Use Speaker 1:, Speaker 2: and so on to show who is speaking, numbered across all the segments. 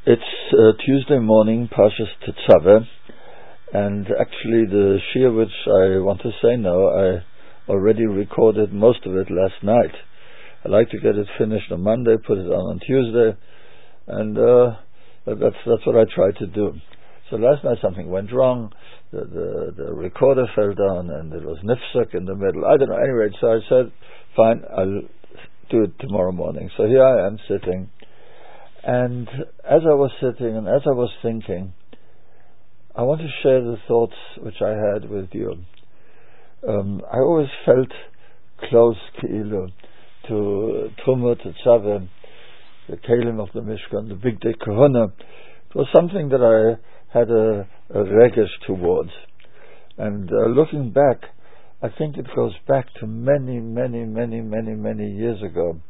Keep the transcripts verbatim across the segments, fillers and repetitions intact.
Speaker 1: It's uh, Tuesday morning, Parshas Tetzaveh, and actually the shir which I want to say now, I already recorded most of it last night. I like to get it finished on Monday, put it on on Tuesday, and uh, that's that's what I try to do. So last night something went wrong, the, the, the recorder fell down, and it was nifsuk in the middle. I don't know, anyway, so I said, fine, I'll do it tomorrow morning. So here I am sitting. And as I was sitting and as I was thinking, I want to share the thoughts which I had with you. Um, I always felt close Keilu to Truma, Tetzaveh, the Kelim of the Mishkan, the Big Day Kahuna. It was something that I had a, a regesh towards. And uh, looking back, I think it goes back to many, many, many, many, many years ago.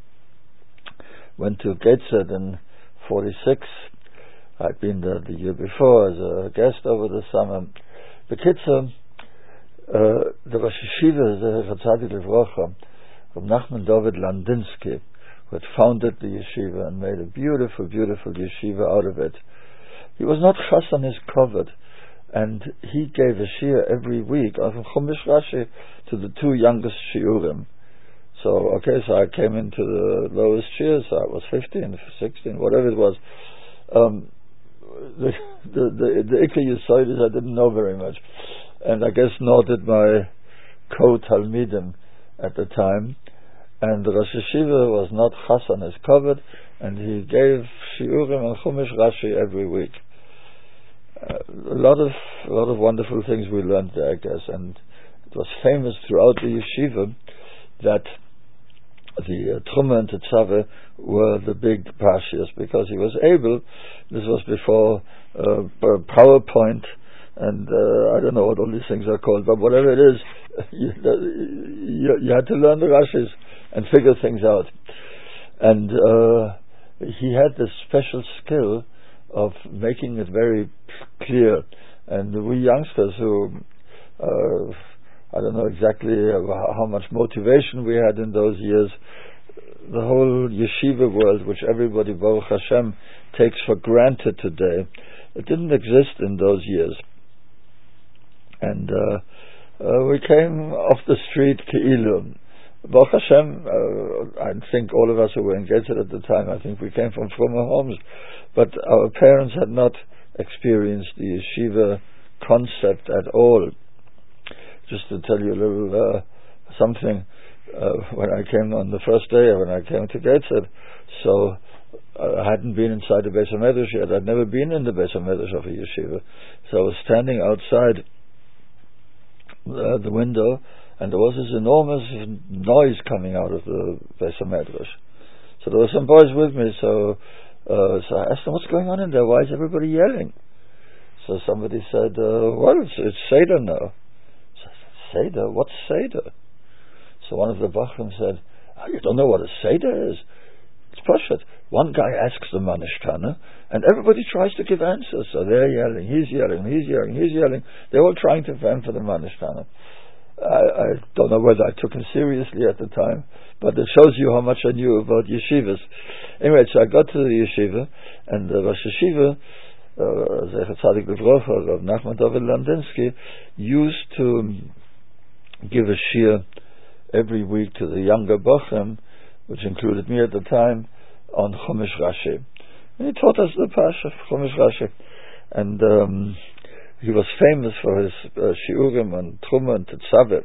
Speaker 1: Went to Gateshead in forty-six. I'd been there the year before as a guest over the summer. The Kitzur, uh, the Rosh Yeshiva, the Chatzadi Livrocha, from Nachman David Landinsky, who had founded the yeshiva and made a beautiful, beautiful yeshiva out of it. He was not chas on his covered, and he gave a shir every week from Chumash Rashi to the two youngest shiurim. So, okay, so I came into the lowest shir, so I was fifteen, sixteen, whatever it was. Um, the the the, the Ikka Yesodis, I didn't know very much, and I guess nor did my co-talmidim at the time. And the Rosh Yeshiva was not chas on his covered, and he gave shiurim and Chumash Rashi every week. Uh, a lot of a lot of wonderful things we learned there, I guess, and it was famous throughout the yeshiva that the uh, Truma and Tetzaveh were the big parshas, because he was able. This was before uh, PowerPoint, and uh, I don't know what all these things are called, but whatever it is, you, you, you had to learn the Rashis and figure things out. And uh, he had this special skill of making it very clear. And we youngsters who, uh, I don't know exactly how much motivation we had in those years, the whole yeshiva world, which everybody, Baruch Hashem, takes for granted today, it didn't exist in those years. And uh, uh, we came off the street Keilu. Baruch Hashem, uh, I think all of us who were engaged at the time, I think we came from frommer homes, but our parents had not experienced the yeshiva concept at all. Just to tell you a little uh, something, uh, when I came on the first day, when I came to Gateshead, so uh, I hadn't been inside the Beis HaMedrash yet. I'd never been in the Beis HaMedrash of a yeshiva. So I was standing outside uh, the window, and there was this enormous noise coming out of the Beis HaMedrash. So there were some boys with me, so, uh, so I asked them, what's going on in there? Why is everybody yelling? So somebody said, uh, well, it's, it's Seder now. Seder? What's Seder? So one of the Bachrim said, oh, you don't know what a Seder is? It's Pashat. One guy asks the Manishtana, and everybody tries to give answers. So they're yelling, he's yelling, he's yelling, he's yelling. They're all trying to vent for the Manishtana. I, I don't know whether I took him seriously at the time, but it shows you how much I knew about yeshivas. Anyway, so I got to the yeshiva, and the Rosh Yeshiva, Zecher Tzadik Livrocha, of Nachman David Landinsky, used to give a shir every week to the younger Bachrim, which included me at the time, on Chumash Rashi. And he taught us the Pasha, Chumash Rashi. And um, he was famous for his uh, shiurim and Truma and Tetzaveh,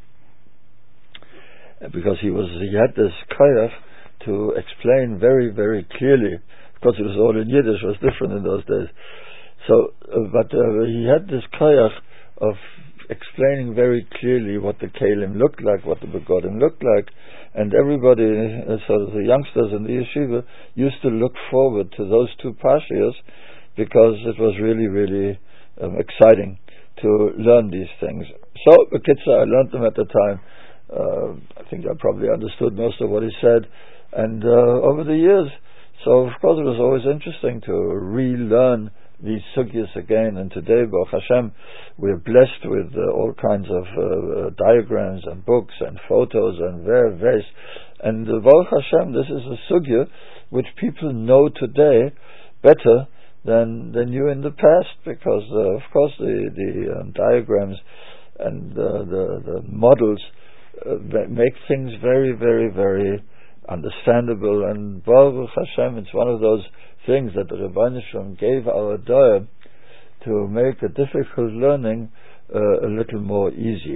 Speaker 1: because he was he had this koyach to explain very, very clearly. Of course, it was all in Yiddish, it was different in those days. So, uh, but uh, he had this koyach of explaining very clearly what the Kelim looked like, what the Begodim looked like, and everybody, uh, so the youngsters in the yeshiva, used to look forward to those two parshias, because it was really, really um, exciting to learn these things. So, the Kitzur, I learned them at the time. Uh, I think I probably understood most of what he said, and uh, over the years, so of course it was always interesting to relearn these sugyas again. And today, Baruch Hashem, we're blessed with uh, all kinds of uh, diagrams and books and photos and ver ves. And uh, Baruch Hashem, this is a sugya which people know today better than than you in the past, because uh, of course the the um, diagrams and uh, the the models uh, make things very very very understandable. And Baruch Hashem, it's one of those things that the Rebbeinu Shalom gave our Daya to make a difficult learning uh, a little more easy.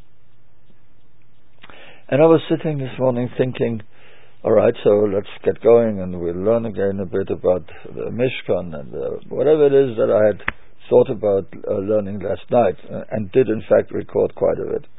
Speaker 1: And I was sitting this morning thinking, all right, so let's get going and we'll learn again a bit about the Mishkan and uh, whatever it is that I had thought about uh, learning last night, uh, and did in fact record quite a bit.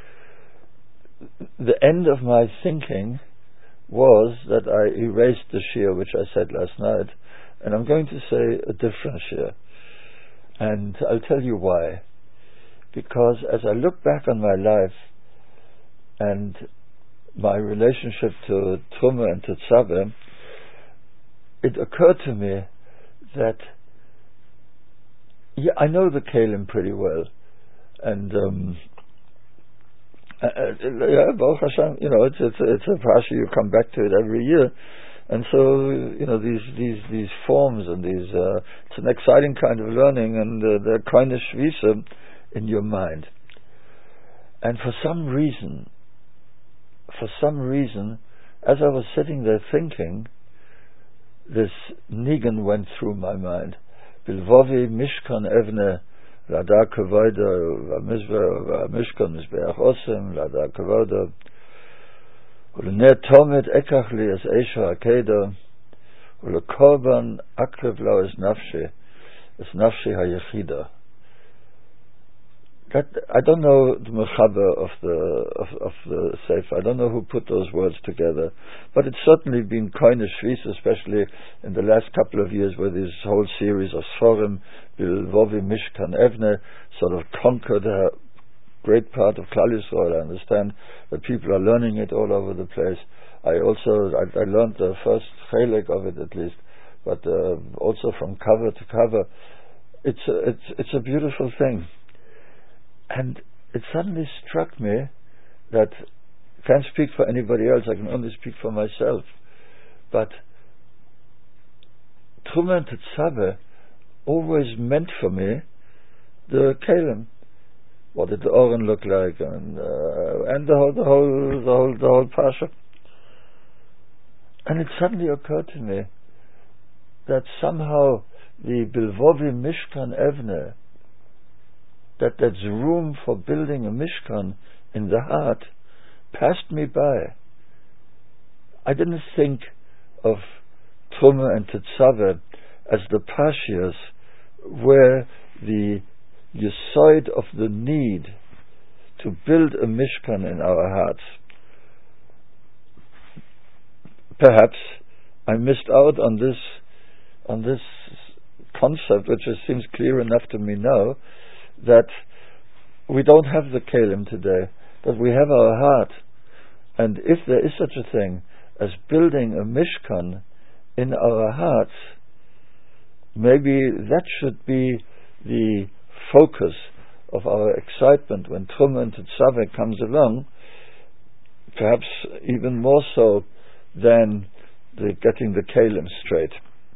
Speaker 1: The end of my thinking was that I erased the shir which I said last night, and I'm going to say a different shir. And I'll tell you why. Because as I look back on my life and my relationship to Truma and to Tzaveh, it occurred to me that yeah, I know the Kalim pretty well, and um, uh, yeah, Baruch Hashem, you know, it's it's it's a parsha, you come back to it every year, and so you know these these these forms and these uh, it's an exciting kind of learning, and uh, they're kind of shvisa in your mind, and for some reason. For some reason, as I was sitting there thinking, this nigun went through my mind. Bilvovi mishkan evne lada kavoda v'mizvah v'mishkan mizbeach osem lada kavoda u'l'ner tomet ekach li es eisha akedo u'lekorban akrev lo es nafshi es nafshi hayechida. That, I don't know the mechaber of the of, of the sefer. I don't know who put those words together, but it's certainly been kind of shvis, especially in the last couple of years, where this whole series of Sforim, Bilvovi Mishkan Evne, sort of conquered a great part of Klal Yisrael. I understand that people are learning it all over the place. I also I, I learned the first chelek of it at least, but uh, also from cover to cover. It's a, it's it's a beautiful thing. And it suddenly struck me that I can't speak for anybody else, I can only speak for myself. But Truma and Tzaveh always meant for me the Kalim. What did the Oren look like, and uh, and the whole the whole the whole the whole parsha. And it suddenly occurred to me that somehow the Bilvovi Mishkan Evne, that there's room for building a Mishkan in the heart, passed me by. I didn't think of Truma and Tzaveh as the Parshias where the yesod of the need to build a Mishkan in our hearts. Perhaps I missed out on this on this concept, which it seems clear enough to me now, that we don't have the Kalim today, that we have our heart. And if there is such a thing as building a Mishkan in our hearts, maybe that should be the focus of our excitement when Truma and Tzaveh comes along, perhaps even more so than the getting the Kalim straight.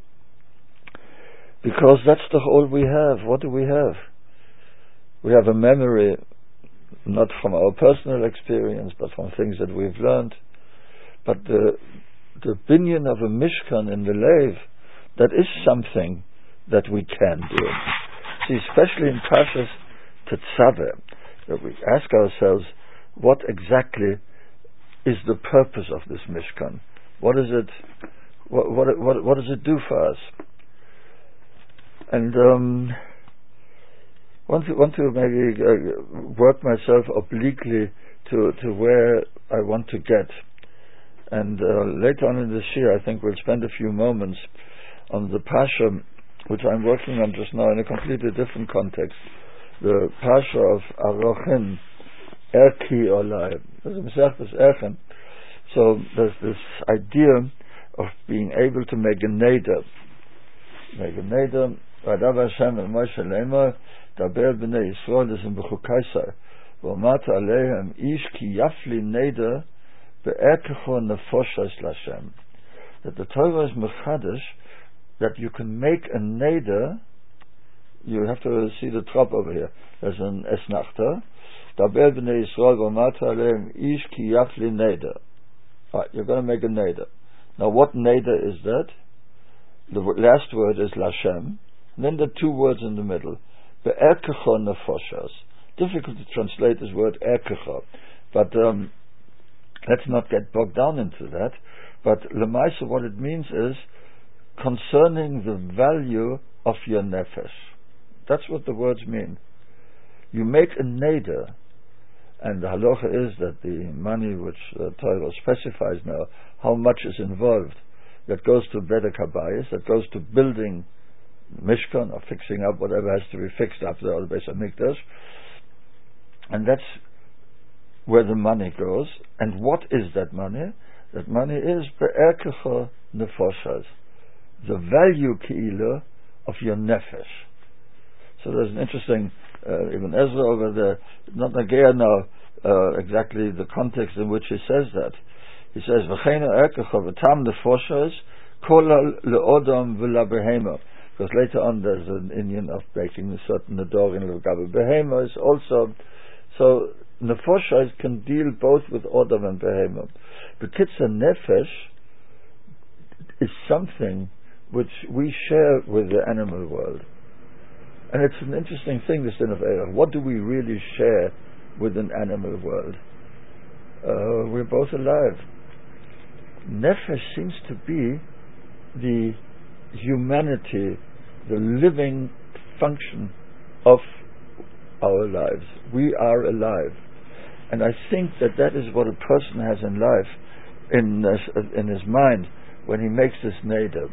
Speaker 1: Because that's the whole we have. What do we have? We have a memory, not from our personal experience, but from things that we've learned. But the the binyan of a Mishkan in the Lev, that is something that we can do. See, especially in Parshas Tetzaveh, that we ask ourselves, what exactly is the purpose of this Mishkan? What is it? What what what, what does it do for us? And um, want to want to maybe uh, work myself obliquely to to where I want to get. And uh, later on in this year, I think we'll spend a few moments on the Parsha, which I'm working on just now in a completely different context. The Parsha of Arochin, Erki Olai. So there's this idea of being able to make a neder. Make a neder. V'adav Hashem el Moshe Lemor, daber b'nei Yisrael esim b'chukaisai, v'omat aleihem ish ki yafli neder be'erkecho nefoshes l'Hashem. That the Torah is mechadish that you can make a neder. You have to see the trop over here. There's an esnachter. Dabel b'nei Yisrael v'amata aleim ish ki yafli neder. Right, you're going to make a neder. Now, what neder is that? The last word is Lashem. And then the two words in the middle. Be'erkecha nefoshas. Difficult to translate this word erkecha. But um, let's not get bogged down into that. But lemaisa, what it means is concerning the value of your nefesh. That's what the words mean. You make a neder, and the halacha is that the money which uh, Torah specifies now, how much is involved, that goes to Bedek Habayis, that goes to building Mishkan or fixing up whatever has to be fixed after the Beis HaMikdash, and that's where the money goes. And what is that money? That money is be'erkecha nefoshas, the value ki'ilah of your nefesh. So there's an interesting, uh, even Ezra over there, not Nagea now, uh, exactly the context in which he says that. He says, V'cheina erkecha v'tam nefoshas kol le'odam v'la because later on there's an Indian of breaking a certain nedorim l'gabe behema is also, so nefoshas can deal both with odam and behema. But kitzah nefesh is something which we share with the animal world. And it's an interesting thing, this din of Eirach. What do we really share with an animal world? Uh, we're both alive. Nefesh seems to be the humanity, the living function of our lives. We are alive. And I think that that is what a person has in life, in, uh, in his mind, when he makes this neder.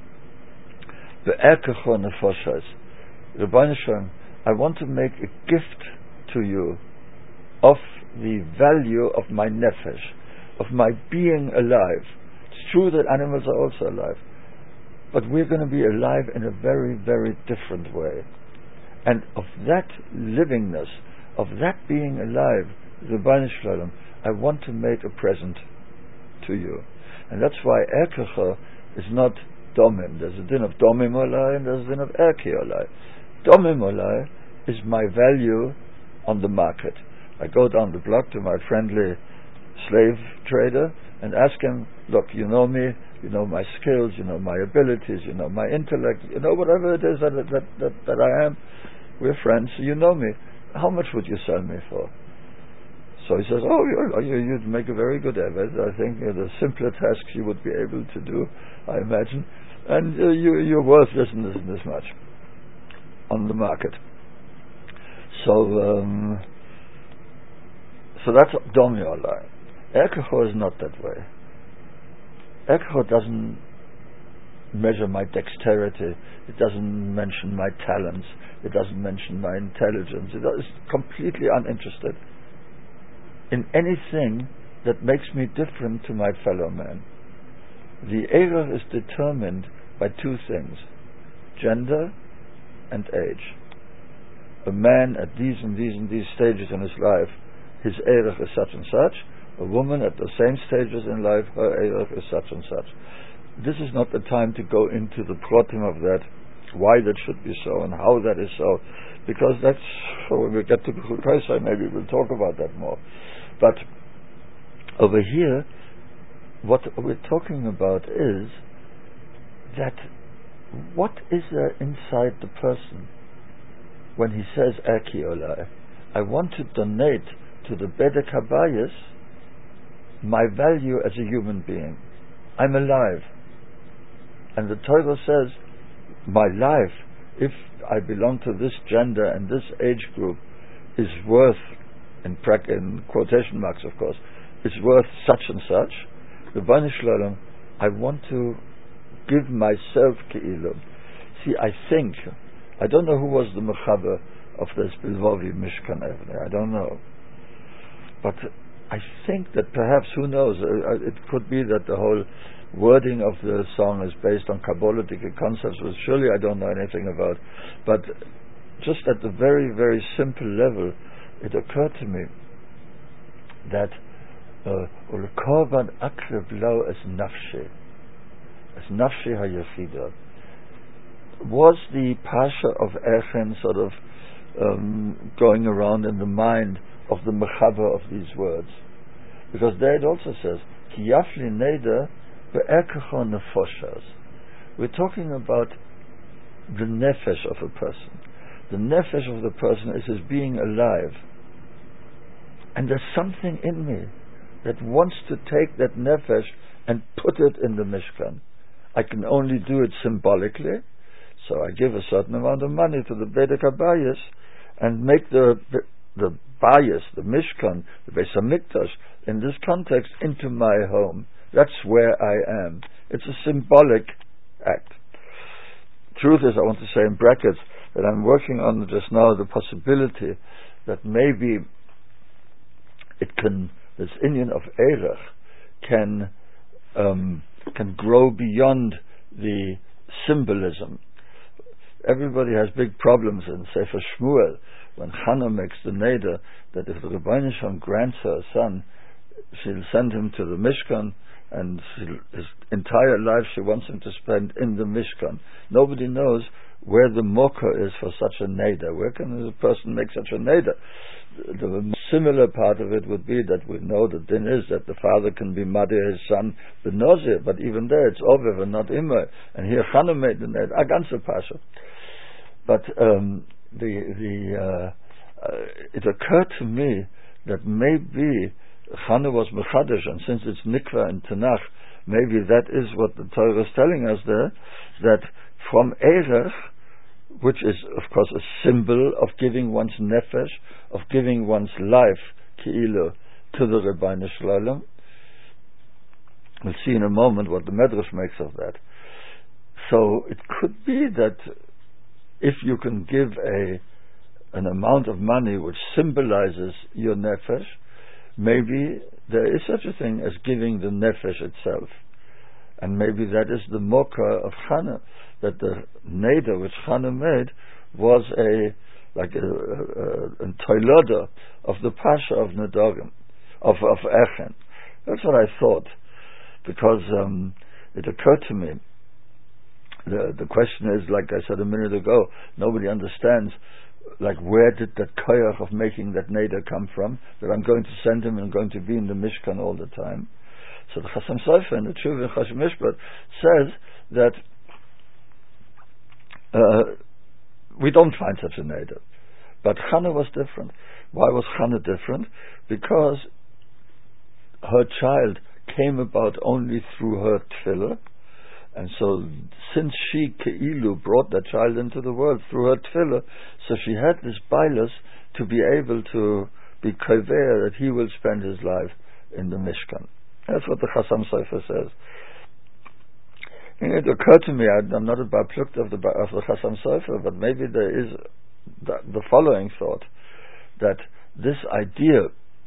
Speaker 1: The erkecha nefoshas. Rebbeinu Shalom, I want to make a gift to you of the value of my nefesh, of my being alive. It's true that animals are also alive, but we're going to be alive in a very, very different way. And of that livingness, of that being alive, Rebbeinu Shalom, I want to make a present to you. And that's why erkecha is not domim. There's a din of domim olai and there's a din of erke olai. Domim olai is my value on the market. I go down the block to my friendly slave trader and ask him, look, you know me, you know my skills, you know my abilities, you know my intellect, you know whatever it is that that, that, that I am, we're friends, so you know me. How much would you sell me for? So he says, oh, you, you'd make a very good evet. I think uh, the simpler tasks you would be able to do, I imagine. And uh, you, you're worth this and this and this much on the market. So, um, so that's Domi Olai. Erkecho is not that way. Erkecho doesn't measure my dexterity. It doesn't mention my talents. It doesn't mention my intelligence. It is completely uninterested in anything that makes me different to my fellow man. The error is determined by two things: gender and age. A man at these and these and these stages in his life, his error is such and such. A woman at the same stages in life, her error is such and such. This is not the time to go into the protim of that, why that should be so and how that is so, because that's, so when we get to Pesach, maybe we'll talk about that more. But over here, what we're talking about is that what is there inside the person when he says Erki Olai? I want to donate to the Bedek Habayis my value as a human being. I'm alive. And the Torah says, my life, if I belong to this gender and this age group, is worth, in, pra- in quotation marks of course, is worth such and such. Rebbeinu Shalom, I want to give myself ke'ilim. See, I think, I don't know who was the mechaber of this Bilvovi Mishkan Evnei, I don't know. But I think that perhaps, who knows, uh, it could be that the whole wording of the song is based on Kabbalistic concepts, which surely I don't know anything about. But just at the very, very simple level, it occurred to me that Ul Korban Akrib Lo es Nafshi, es Nafshi HaYechida. was the Pasha of Echen sort of um, going around in the mind of the Mechaber of these words? Because there it also says, Ki yafli neder be'ekecho nefoshas. We're talking about the nefesh of a person. The nefesh of the person is his being alive. And there's something in me that wants to take that nefesh and put it in the Mishkan. I can only do it symbolically, so I give a certain amount of money to the Bedek HaBayis and make the the Bayis, the Mishkan, the Beis HaMikdash, in this context, into my home. That's where I am. It's a symbolic act. Truth is, I want to say in brackets, that I'm working on just now the possibility that maybe it can, this Indian of Erech can um, can grow beyond the symbolism. Everybody has big problems in Sefer Shmuel when Hannah makes the neder that if the Rebbeinu Shalom grants her a son, she'll send him to the Mishkan, and his entire life she wants him to spend in the Mishkan. Nobody knows where the mocha is for such a neder. Where can a person make such a neder? The, the similar part of it would be that we know the din is that the father can be madir his son benozir, but even there it's ovev and not immer. And here Chana made the neder, a ganze pasha. But um, the the uh, uh, it occurred to me that maybe Chana was mechadish, and since it's nikva and Tanakh, maybe that is what the Torah is telling us there, that from Erech, which is of course a symbol of giving one's nefesh, of giving one's life, ki'ilu, to the Rebbeinu Shalom. We'll see in a moment what the Medrash makes of that. So it could be that if you can give a an amount of money which symbolizes your nefesh, maybe there is such a thing as giving the nefesh itself. And maybe that is the mocha of Chana, that the neder which Chana made was a like a, a, a toiloda of the pasha of Nedarim, of of Echen. That's what I thought, because um, it occurred to me. The the question is, like I said a minute ago, nobody understands. Like, where did that koyach of making that neder come from? That I'm going to send him and going to be in the Mishkan all the time. So the Chasam Sofer in the Tshuva Chashem Mishpat says that uh, we don't find such a neder. But Chana was different. Why was Chana different? Because her child came about only through her tefillah, and so since she Keilu brought that child into the world through her tefillah, so she had this bilus to be able to be koveya that he will spend his life in the Mishkan. That's what the Chasam Sofer says. And it occurred to me, I, I'm not a Baplukt of the of the Chasam Sofer, but maybe there is the, the following thought, that this idea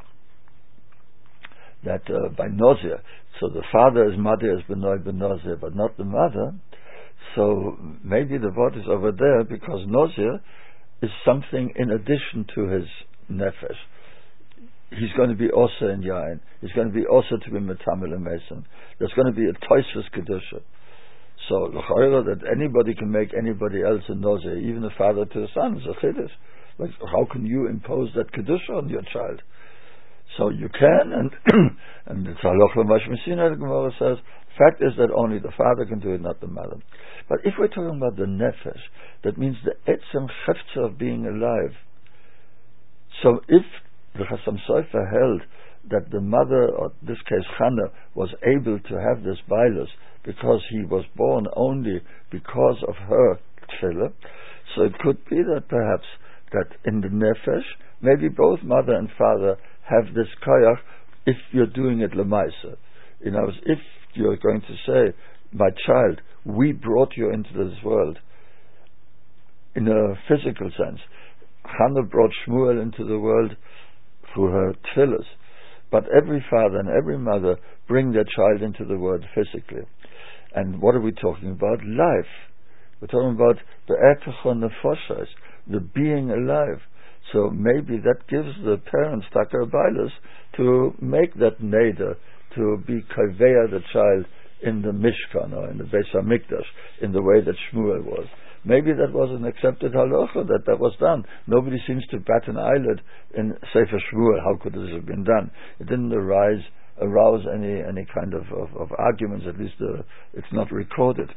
Speaker 1: that uh, by Nozir, so the father is Madir is Benoy Benozir, but not the mother, so maybe the word is over there because Nozir is something in addition to his nefesh. He's going to be also in Yain. He's going to be also to be Metamel and Mason. There's going to be a Toisus Kedusha. So, l'chayra, that anybody can make anybody else a Nozir, even the father to the son, is a chiddush. Like, how can you impose that Kedusha on your child? So you can, and and it's halacha l'mashmisina, the Gemara says, fact is that only the father can do it, not the mother. But if we're talking about the nefesh, that means the etzem chefza of being alive. So if the Chasam Sofer held that the mother, or in this case Chana, was able to have this bilus because he was born only because of her tefillah, so it could be that perhaps that in the nefesh, maybe both mother and father have this koyach if you're doing it lemaisa. In other words, if you're going to say, my child, we brought you into this world, in a physical sense. Chana brought Shmuel into the world through her tefillas, but every father and every mother bring their child into the world physically. And what are we talking about? Life. We're talking about the etachon nefoshes, the being alive. So maybe that gives the parents takar bailas to make that neder, to be kaveya the child in the Mishkan or in the Beis HaMikdash in the way that Shmuel was. Maybe that was an accepted halacha, that that was done. Nobody seems to bat an eyelid in Sefer Shmuel. How could this have been done? It didn't arise, arouse any any kind of, of, of arguments, at least uh, it's not recorded.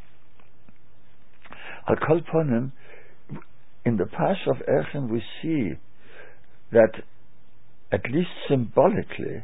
Speaker 1: Al Kol Ponim, in the Parsha of Erchen we see that, at least symbolically,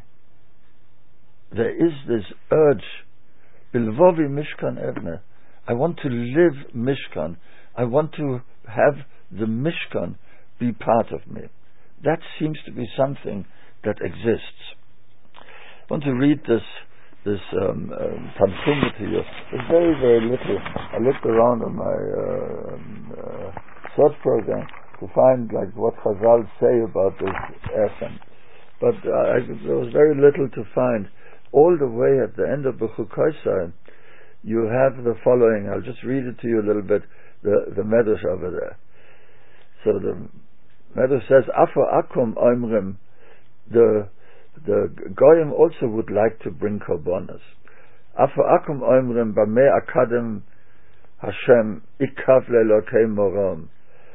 Speaker 1: there is this urge, Bilvovi Mishkan Evne, I want to live Mishkan, I want to have the Mishkan be part of me. That seems to be something that exists. I want to read this this um, um, Tanchuma to you. It's very, very little. I looked around on my uh, um, uh, search program to find like what Chazal say about this Erchen. But uh, I, there was very little to find. All the way at the end of Bechukoisai, you have the following. I'll just read it to you a little bit, the, the Medrash over there. So the Medrash says, Afo Akum Oimrim, the the Goyim also would like to bring korbanos. Afo Akum Oimrim, Bamei Akadem Hashem, Ikav Lelokei Morom,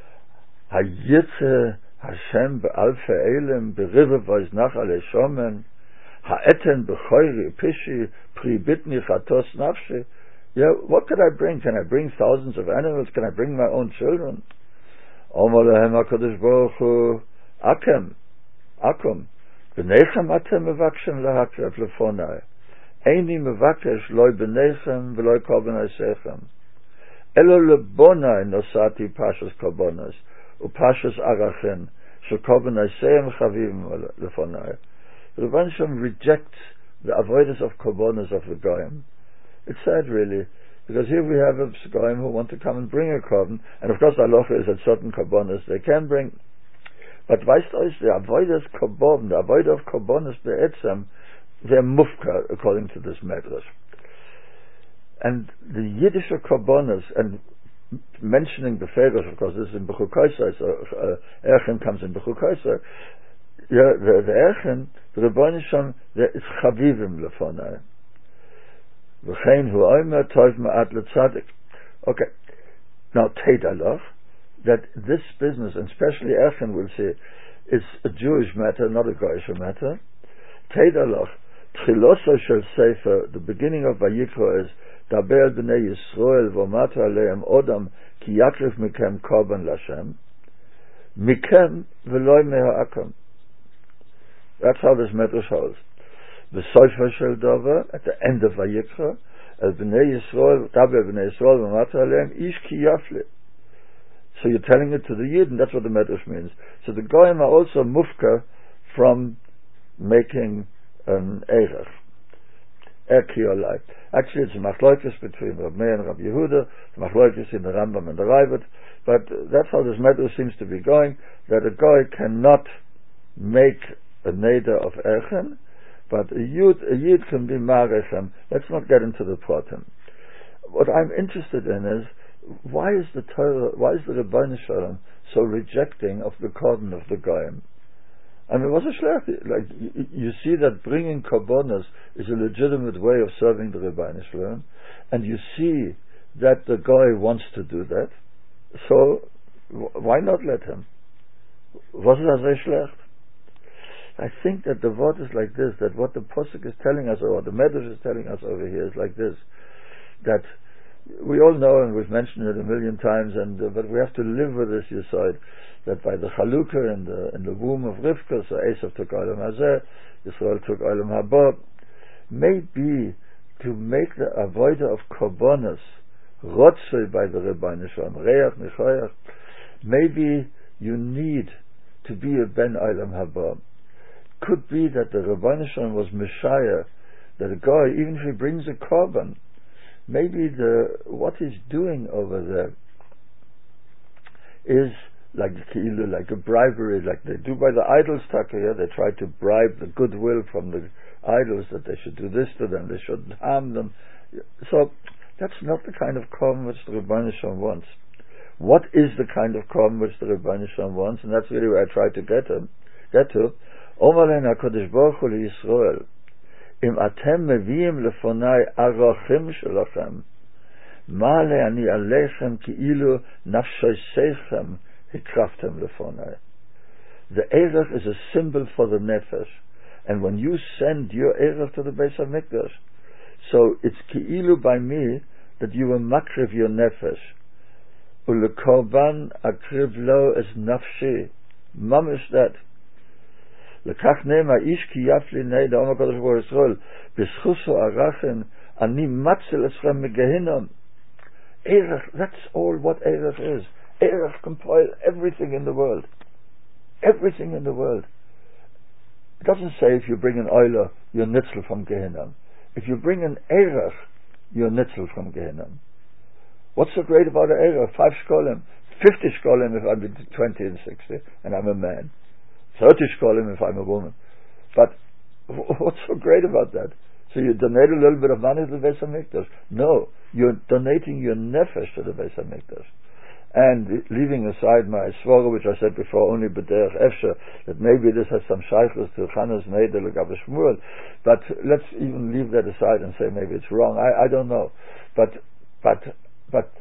Speaker 1: Hayitze Hashem Be'alfe Elim, Berive Voiznach Ale Shomen, Ha'eten B'choiri Pishi, Pri Bitni Chatos Nafshi. Yeah, what could I bring? Can I bring thousands of animals? Can I bring my own children? Omar Lehem HaKadosh Baruch Hu, Akem, Akum, B'neichem atem mevakshem lahakrev lefonai. Eini mevakesh loy b'neichem v'loy korban eisechem. Elo lebonai nosati pashas korbanos, upashas arachen, shekorban eisechem chavim lefonai. The Rebbeinu Shalom rejects the avoidance of korbanos of the Goyim. It's sad, really, because here we have a Goyim who want to come and bring a korban, and of course the halacha is that certain korbanos they can bring. But weißt euch, the avoidance korban, the avoid of korbanos be'etzem, they're mufka according to this Medrash. And the Yiddish korbanos, and mentioning the Ferosh, of course, this is in Bechukoisai, so uh, Erchen comes in Bechukoisai. Yeah, the, the Erchen, the Rebbeinu Shalom, there is chavivim lefonai. V'chein hu oimer tov ma'at letzadik. Okay, now Teidaloch, that this business, and especially Erchen will say, is a Jewish matter, not a Goyish matter. Teidaloch, Tchiloso shel Sefer, the beginning of Vayikra is, Daber b'nei Yisroel v'omata aleim odam ki yakrif mikem korban l'Hashem, mikem v'loy me'ha'akam. That's how this Medrash holds. V'soifa shel Dover, at the end of Vayikra, el b'nei Yisroel, Daber b'nei Yisroel v'omata aleim, ish ki yafle. So you're telling it to the Yid, and that's what the Medrash means. So the Goyim are also mufka from making an Eirach. Erkiolai. Actually, it's a machloikis between Rav Meir and Rav Yehuda, it's a machloikis in the Rambam and the Raavad, but that's how this Medrash seems to be going, that a Goy cannot make a Neder of Erchen, but a Yid, a Yid can be Marechem. Let's not get into the Pratim. What I'm interested in is, why is the Torah, why is the Rebbeinu Shalom so rejecting of the korban of the Goyim? I mean, what's a shlech? Like, you, you see that bringing korbanos is a legitimate way of serving the Rebbeinu Shalom, and you see that the Goy wants to do that, so why not let him? Was it as a shlech? I think that the word is like this, that what the Pasuk is telling us, or what the Medrash is telling us over here is like this, that we all know, and we've mentioned it a million times, and uh, but we have to live with this Yesod, that by the Chalukah in the in the womb of Rivka, so Esav took Olam Hazeh, Yisrael took Olam Haba, maybe to make the avodah of korbanos rotzei by the Rebbeinu Shalom, Reach Nechoyach, maybe you need to be a Ben Olam Haba. Could be that the Rebbeinu Shalom was Messiah, that a guy, even if he brings a korban, maybe the what he's doing over there is like like a bribery, like they do by the idols. Taka, they try to bribe the goodwill from the idols that they should do this to them, they shouldn't harm them. So that's not the kind of korban which the Rebbeinu Shalom wants. What is the kind of korban which the Rebbeinu Shalom wants? And that's really where I try to get to. Get to. Omalein HaKadosh Baruch Hu LiYisrael. Im atem meviim lefonai arochim shelachem, Male ani alechem ki'ilu nafshoseichem hikraftem lefonai. The Erech is a symbol for the Nefesh. And when you send your Erech to the Beis HaMikdash, so it's ki'ilu by me that you will makriv your Nefesh. Ulekorban akriv lo es nafshi. Mamish that. Lekach nema ish ki yafli nei da Omer Kodesh Baruch Yisrael b'schuso arachen ani matzel eschem megehinnom. Erech, that's all what Erech is. Erech compiles everything in the world. Everything in the world. It doesn't say if you bring an oiler, you're nitzel from Gehinnom. If you bring an Erech, you're nitzel from Gehinnom. What's so great about an Erech? Five shkolim, fifty shkolim if I'm twenty and sixty, and I'm a man. Thirty shkolim if I'm a woman. But what's so great about that? So you donate a little bit of money to the Beis HaMikdash? No, you're donating your nefesh to the Beis HaMikdash. And leaving aside my svara, which I said before, only b'derech efsher, that maybe this has some shaykhus to Chanas Neder l'gav Shmuel, but let's even leave that aside and say maybe it's wrong. I, I don't know, but but but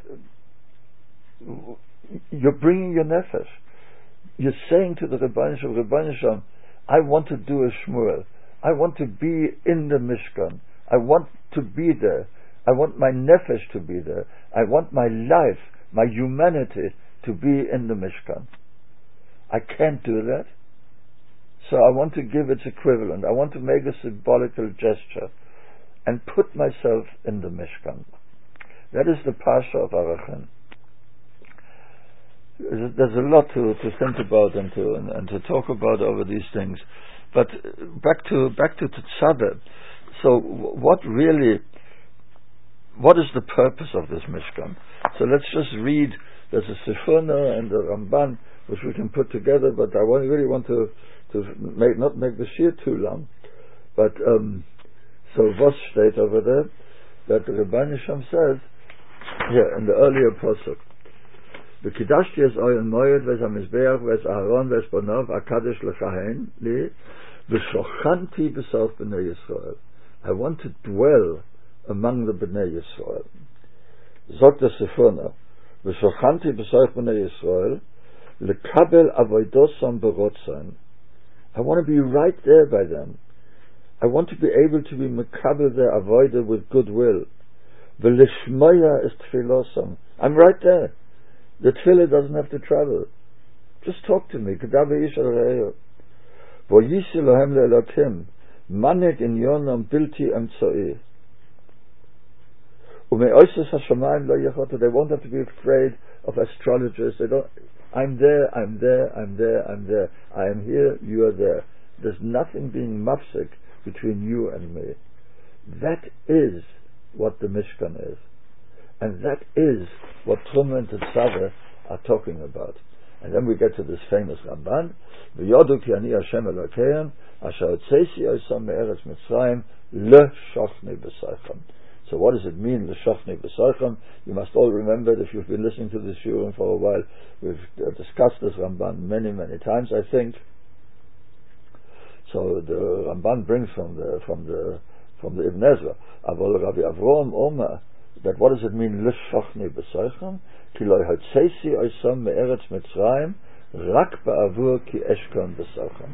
Speaker 1: you're bringing your nefesh. You're saying to the Rebbeinu Shalom, Rebbeinu Shalom, I want to do a Shmuel. I want to be in the Mishkan. I want to be there. I want my nefesh to be there. I want my life, my humanity to be in the Mishkan. I can't do that. So I want to give its equivalent. I want to make a symbolical gesture and put myself in the Mishkan. That is the Pasha of Arachin. There's a lot to, to think about and to and, and to talk about over these things. But back to back to Tetzaveh. So what really, what is the purpose of this Mishkan? So let's just read. There's a Sifuna and the Ramban which we can put together. But I want, really want to to make, not make the shir too long. But um, so Vos steht over there that the Rebbeinu Shalom says here in the earlier pasuk. V'kidashti es oyen moed v'es ha-mizbeach v'es Aharon v'es bonov akadosh l'chahen li v'shochanti b'sof b'nei Yisrael. I want to dwell among the b'nei Yisrael. Zog the Sifuna v'shochanti b'sof b'nei Yisrael l'kabel avoidosam b'rotzain. I want to be right there by them. I want to be able to be mekabel their avoider with goodwill. V'lishmoya es tfilosam. I'm right there. The tefillah doesn't have to travel. Just talk to me. K'dav ish al re'eyo. Vo yisi lohem le'elokim. Manek in yonam bilti emtsoi. Ume'oises hashamayim lo yechoto. They won't have to be afraid of astrologers. They don't. I'm there, I'm there, I'm there, I'm there. I am here, you are there. There's nothing being mafsik between you and me. That is what the Mishkan is. And that is what Truma and Tetzaveh are talking about. And then we get to this famous Ramban, V'yodu ki ani Hashem Elokeim, asher hotzeisi osam me'eretz Mitzrayim, le'shochni b'saychem. So what does it mean, le'shochni b'saychem? You must all remember, if you've been listening to this shiurim for a while, we've uh, discussed this Ramban many, many times, I think. So the Ramban brings from the from the from the Ibn Ezra, Avol Rabbi Avrom Omer, that what does it mean, L'shachni b'soichem? Ki lo hotzeisi osam me'eretz Mitzrayim, rak ba'avur ki eshkon b'soichem.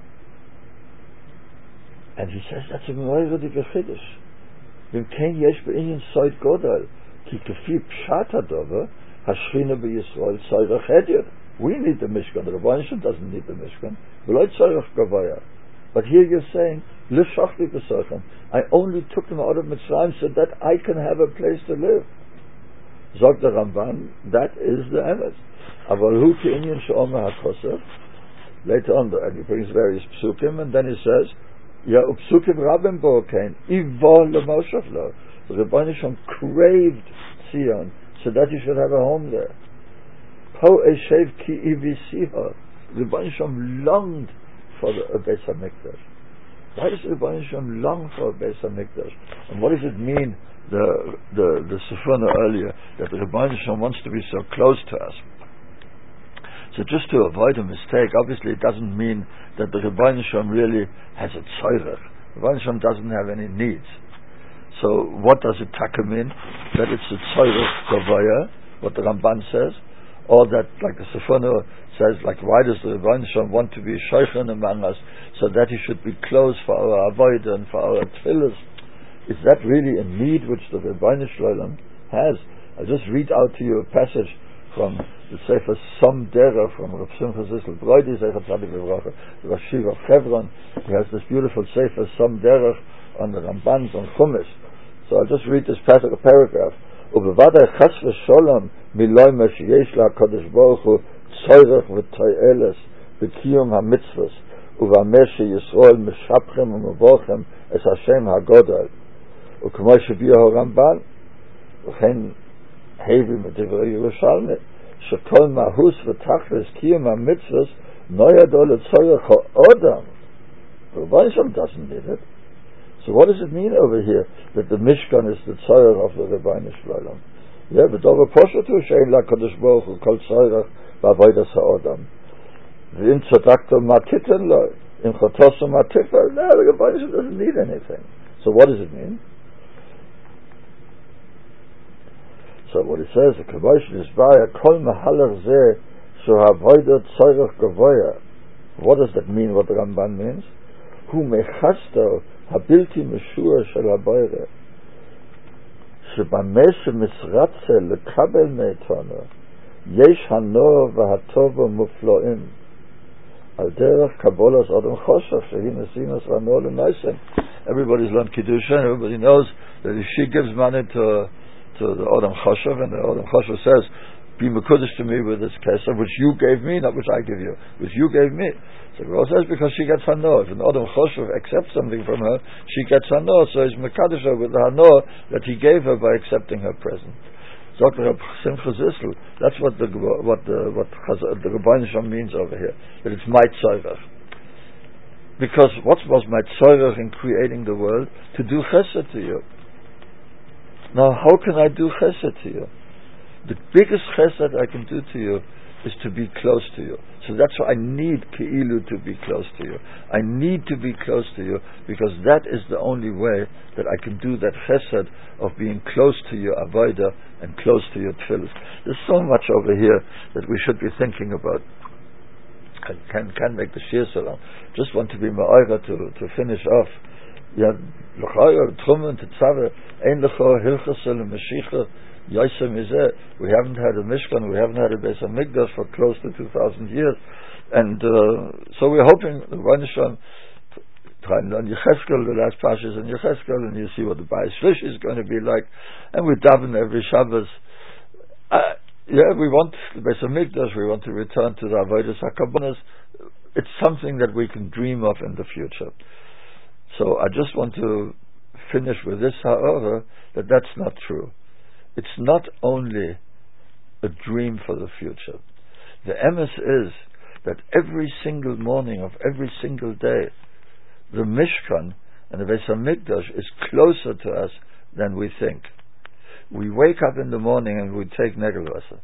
Speaker 1: And he says that's a moiredig chiddush. V'im kein yesh b'inyan soid godel, ki kefi pshat hadover, hashchina b'Yisrael tzorech hedyot. We need the Mishkan. The Rebbeinu Shalom doesn't need the Mishkan. V'lo tzorech gavaya. But here you're saying, L'shachni b'soichem. I only took them out of Mitzrayim so that I can have a place to live. Zog the Ramban, that is the emes. Aval hu ki inyan she'omer ha'kosef. Later on, and he brings various psukim, and then he says, Ya upsukim rabim bo'okein, ivol l'moshav lo. The Rebbeinu Shalom craved Zion so that he should have a home there. Po eshev ki ivisiha. The Rebbeinu Shalom longed for the Beis HaMikdash. Why does the Rebbeinu Shalom long for a Beis HaMikdash? And what does it mean, the the the Sifuna earlier, that the Rebbeinu Shalom wants to be so close to us? So just to avoid a mistake, obviously it doesn't mean that the Rebbeinu Shalom really has a tzorech. The Rebbeinu Shalom doesn't have any needs. So what does it taka mean? That it's a tzorech gavaya, what the Ramban says, or that, like the Sifonu says, like why does the Rebbeinu Shalom want to be shaychen among us, so that he should be close for our avodah and for our tefillas? Is that really a need which the Rebbeinu Shalom has? I'll just read out to you a passage from the Sefer Som Derech from Rav Simcha Zissel Broidi, Zecher Tzadik V'Bracha, the Rosh Yeshiva of Hebron. He has this beautiful Sefer Som Derech on the Rambans on Chumash. So I'll just read this passage, a paragraph. Ubevadai chas v'sholom miloi sheyesh la'Kadosh Baruch Hu tzorech v'toyeles b'kiyum hamitzvos uvameh sheYisrael mishapchem u'mevochem es Hashem hagodol uk'mo shebiyahu Ramban v'chein hevi medivrei Yerushalmi shekol mahus v'tachlis kiyum hamitzvos no yado letzorech ha'odam. The Rebbeinu Shalom doesn't need it. So what does it mean over here that the Mishkan is the tzorech of the Rebbeinu Shalom? Yeah, but over Poshet Hu shein la'Kadosh Baruch Hu kol tzorech b'avodas ha'odam. V'im tzadakto matiten lo, im chotoso matifa. No, the Rebbeinu Shalom doesn't need anything. So what does it mean? So what it says, the Kadosh Nizbaya kol mahalach zeh shu ha'avodah tzorech gavoya. What does that mean? What the Ramban means? Hu mechasto הבלתי משוע של הבוירה שבמה שמשרצה לקבל מאיתנו יש הנור והטוב המופלאים על דרך קבולת אדם חושך שהיא נסינוס והנור למייסן. Everybody's learned Kiddushin, everybody knows that if she gives money to, to the Adam Choshev, and the Adam Choshev says, be mekudesh to me with this kesef, which you gave me, not which I give you, which you gave me. So the Gemara says because she gets hanor. If an Adam Choshev accepts something from her, she gets hanor. So he's mekadesh her with the hanor that he gave her by accepting her present. Doctor Simcha Zissel. That's what the what the what the Rebbeinu Shalom means over here. That it's my tzorech. Because what was my tzorech in creating the world? To do chesed to you. Now, how can I do chesed to you? The biggest chesed I can do to you is to be close to you. So that's why I need Keilu to be close to you. I need to be close to you because that is the only way that I can do that chesed of being close to your avodah and close to your tefillah. There's so much over here that we should be thinking about. I can, can make the shir so long. Just want to be ma'ayra to, to finish off. Yeah, l'chayra, t'chumah, tetzaveh, ein l'cho, hilchasel, meshicha, Yosem is there. We haven't had a Mishkan, we haven't had a Beis HaMikdash for close to two thousand years, and uh, so we're hoping the Rebbeinu Shalom trying on Yecheskel, the last Pashas in Yecheskel, and you see what the Bayis Shlish is going to be like, and we daven every Shabbos. Uh, yeah, we want the Beis HaMikdash, we want to return to the Avodas HaKabonos. It's something that we can dream of in the future. So I just want to finish with this, however, that that's not true. It's not only a dream for the future. The emes is that every single morning of every single day, the Mishkan and the Beis HaMikdash is closer to us than we think. We wake up in the morning and we take Negelwasser.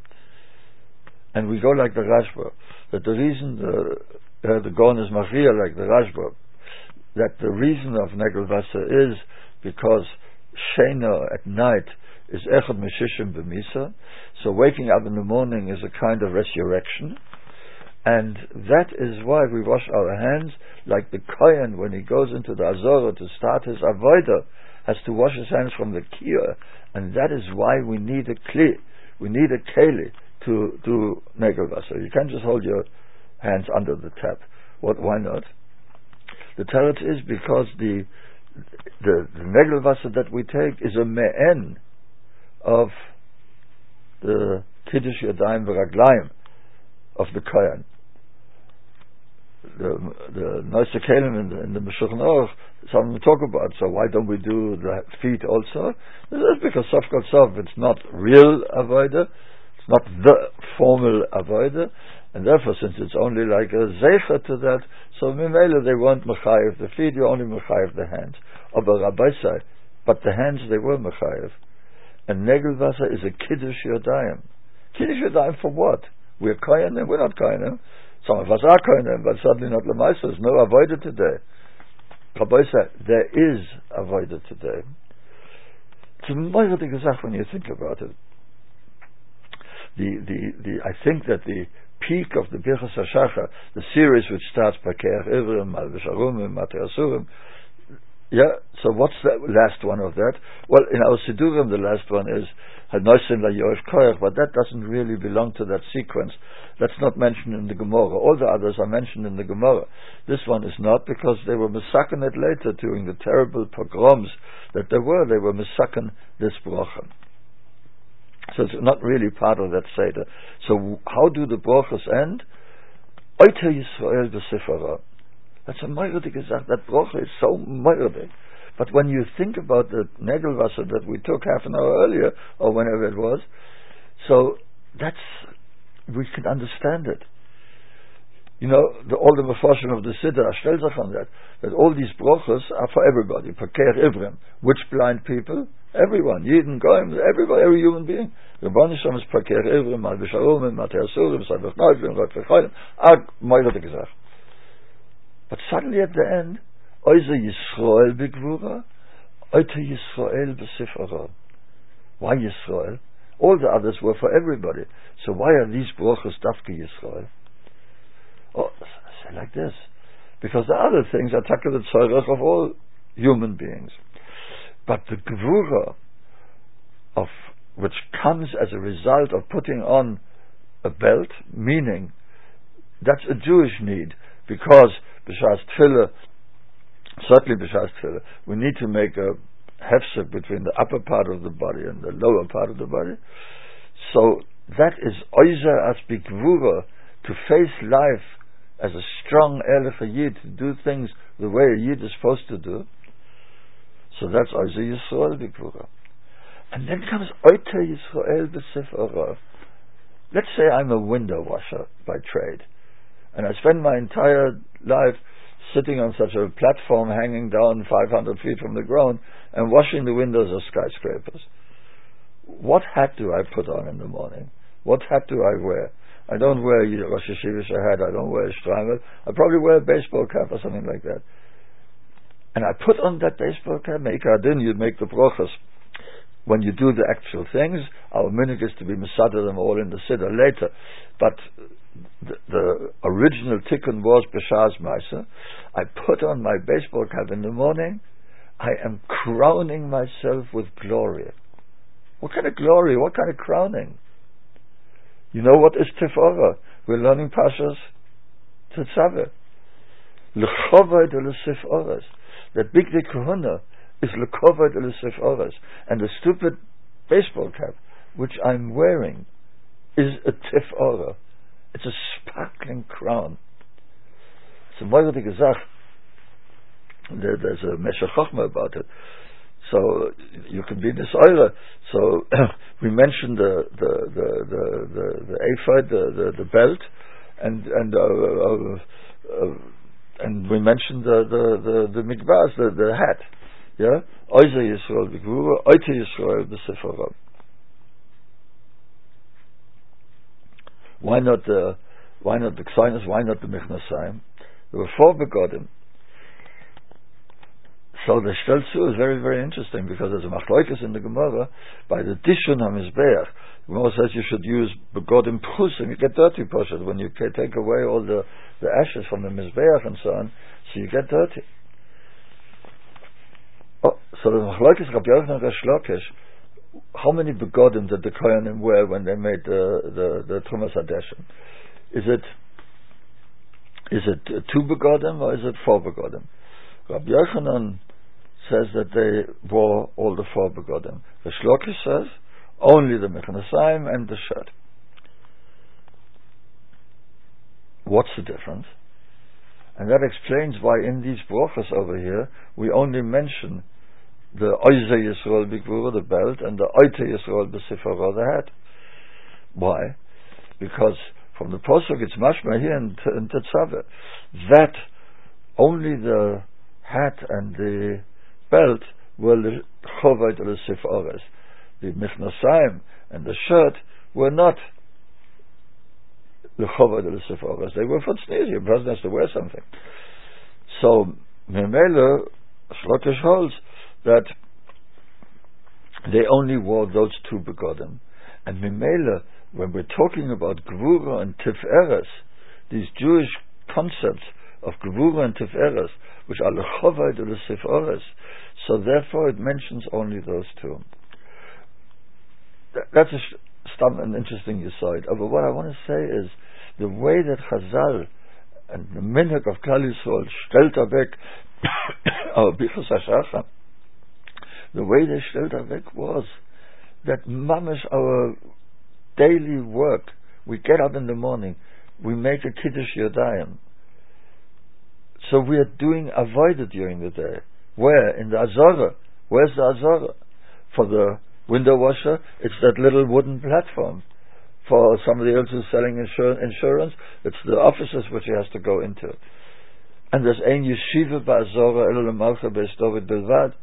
Speaker 1: And we go like the Rashba. That the reason the, uh, the Gon is Machria like the Rashba, that the reason of Negelwasser is because Shena at night is Echad Meshishim B'Misa, so waking up in the morning is a kind of resurrection, and that is why we wash our hands like the Kohen when he goes into the Azorah to start his Avodah, has to wash his hands from the Kiyah, and that is why we need a Kli, we need a Keli to do Negelwasser. You can't just hold your hands under the tap. What? Why not? The teretz is because the the, the Negelwasser that we take is a me'en of the Kiddush Yadayim V'Raglayim of the Kohen. The the Noise Kalim in the, in the Meshulchan Aruch, some talk about, so why don't we do the feet also? This is because Sof Kol Sof, it's not real Avodah, it's not the formal Avodah, and therefore since it's only like a Zeicha to that, so Mimela they weren't Mechayev the feet, you only Mechayev the hands. Aber Rabbi say, but the hands they were Mechayev. And Negelwasser is a Kiddush Yodayim. Kiddush Yodayim for what? We're Koyanim, we're not Koyanim. Some of us are Koyanim, but certainly not Lamaisa. There's no Avodah today. Rabbi said, there is Avodah today. It's a moirdige Sache when you think about it. The, the, the, I think that the peak of the Birchas HaShachar, the series which starts Pakeach Ivrim, Malvish Arumim, Matei Asurim, yeah, so what's the last one of that? Well, in our Sidurim, the last one is Hanoisin La Yoav Koyach, but that doesn't really belong to that sequence. That's not mentioned in the Gemara. All the others are mentioned in the Gemara. This one is not, because they were misaken it later during the terrible pogroms that there were. They were misaken this bracha. So it's not really part of that Seder. So how do the brachas end? Oite Yisrael b'Sifara. That's a moirdige Sache. That bracha is so moirdig. But when you think about the Negelwasser that we took half an hour earlier, or whenever it was, so that's, we can understand it. You know, the, all the Mefarshim of the Siddur are stellt sich on that, that all these brachas are for everybody. Pakeach Ivrim. Which blind people? Everyone. Jeden, Goyim, everybody, every human being. Rebbeinu Shem is Pakeach Ivrim, Malvish Arumim, Matei Asurim, Sadvach Neuflim, Rot V'cholim. Ah, moirdige Sache. But suddenly at the end, Oize Yisrael b'Gvura, Oite Yisrael b'Sifara. Why Yisrael? All the others were for everybody. So why are these brachos dafke Yisrael? Oh, I say like this. Because the other things are taka the tzorech of all human beings. But the Gvura, of which comes as a result of putting on a belt, meaning that's a Jewish need, because B'shas Tefillah, certainly B'shas Tefillah, we need to make a hefsek between the upper part of the body and the lower part of the body. So that is oizer as bigvura, to face life as a strong Ehrlich Yid, to do things the way a Yid is supposed to do. So that's oizer Yisrael bigvura. And then comes oite Yisrael b'Sifara. Let's say I'm a window washer by trade, and I spend my entire life sitting on such a platform hanging down five hundred feet from the ground and washing the windows of skyscrapers. What hat do I put on in the morning? What hat do I wear? I don't wear a Rosh Yeshivish hat, I don't wear a shtreimel. I probably wear a baseball cap or something like that. And I put on that baseball cap, make adin, you make the brachas. When you do the actual things, our minhag is to be mesader them all in the siddur later. But the, the original tikkun was b'shas ma'aser. I put on my baseball cap in the morning. I am crowning myself with glory. What kind of glory? What kind of crowning? You know what is tifara? We're learning Pashas Tetzaveh. L'choved l'siforas. That big kahuna is l'koved l'siforas. And the stupid baseball cap, which I'm wearing, is a tifara. It's a sparkling crown. It's a moirdige Sache. There, there's a Meshech Chochmah about it. So you can be nisoira. So we mentioned the the the the the, the ephod, the, the the belt, and and uh, uh, uh, and we mentioned the the the, the mikvahs, the, the hat. Yeah, Oize Yisrael b'Gvura, Oite Yisrael b'Sifara. Why not the why not the Ksainas? Why not the Michnasayim? There were four begodim. So the Shtelzu is very, very interesting, because there's a machloikes in the Gemara by the Dishun HaMizbeach. The Gemara says you should use begodim prusim. You get dirty poshet when you take away all the, the ashes from the Mizbeach and so on, so you get dirty. Oh, so the machloikes Rabbi Yochanan and Resh Lakish, how many begodim did the Kohanim wear when they made the the, the Trumas Hadeshen? Is it is it two begodim or is it four begodim? Rabbi Yochanan says that they wore all the four begodim. The Shlokish says only the Mechanasayim and the shirt. What's the difference? And that explains why in these brachas over here we only mention the Oize Yisrael b'Gvura, the belt, and the Oite Yisrael b'Sifara, the hat. Why? Because from the Pasuk it's mashma here in, in Tetzaveh that only the hat and the belt were choved l'siforas. The michnasayim and the shirt were not choved l'siforas. They were for tznius. A person has to wear something. So Memele Shlokish holds that they only wore those two begodim. And Mimele, when we're talking about Gvura and Tiferes, these Jewish concepts of Gvura and Tiferes, which are Lechoved or Lecifores, so therefore it mentions only those two. That, that's a st- an interesting aside. But what I want to say is, the way that Chazal and the minhag of Klal Yisrael stellt weg our Bichos HaShachar, the way they stellt weg was that mamish our daily work. We get up in the morning, we make a Kiddush Yodayim. So we are doing avodah during the day. Where? In the Azara. Where's the Azara? For the window washer, it's that little wooden platform. For somebody else who's selling insur- insurance, it's the offices which he has to go into. And there's ein yeshiva ba'azara elo l'malcha beis David bilvad.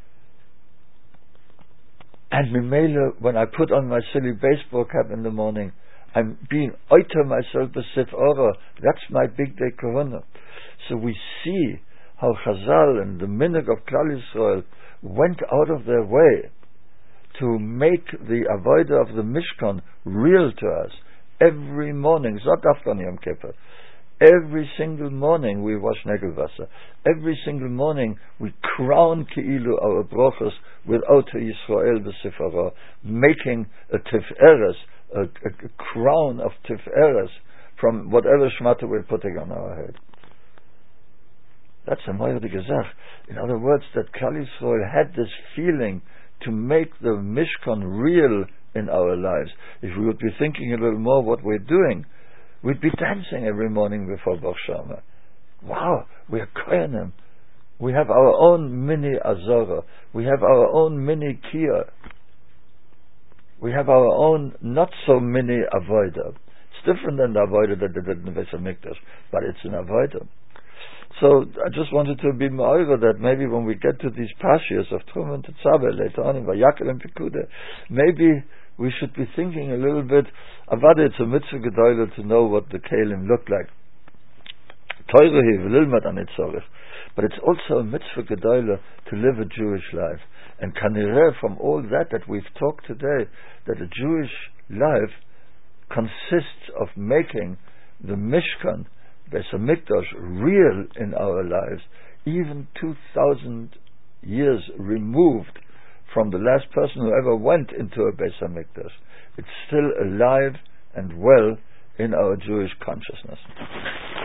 Speaker 1: And Mimele, when I put on my silly baseball cap in the morning, I'm being oiter myself b'sif ora. That's my big day kahuna. So we see how Chazal and the minhag of Klal Yisrael went out of their way to make the avodah of the Mishkan real to us. Every morning, Zot Aftan Yom Kippur, every single morning we wash Negelwasser. Every single morning we crown Keilu our brachos with Ota Yisrael b'Sifara, making a Tiferes, a, a, a crown of Tiferes from whatever shmata we're putting on our head. That's a moyde gezach. In other words, that Klal Yisrael had this feeling to make the Mishkan real in our lives. If we would be thinking a little more what we're doing, we'd be dancing every morning before Baruch Shama. Wow, we are Kohanim. We have our own mini Azara. We have our own mini Kia. We have our own not so mini Avodah. It's different than the Avodah that they did in the Beis HaMikdash, but it's an Avodah. So I just wanted to be more that maybe when we get to these Pashias of Trum and Tetzaveh later on in Vayakel and Pekudah, maybe we should be thinking a little bit about it. It's a mitzvah gedolah to know what the Kelim look like. But it's also a mitzvah gedolah to live a Jewish life. And kanireh, from all that that we've talked today, that a Jewish life consists of making the Mishkan, Beis HaMikdash, real in our lives, even two thousand years removed from the last person who ever went into a Beis HaMikdash. It's still alive and well in our Jewish consciousness.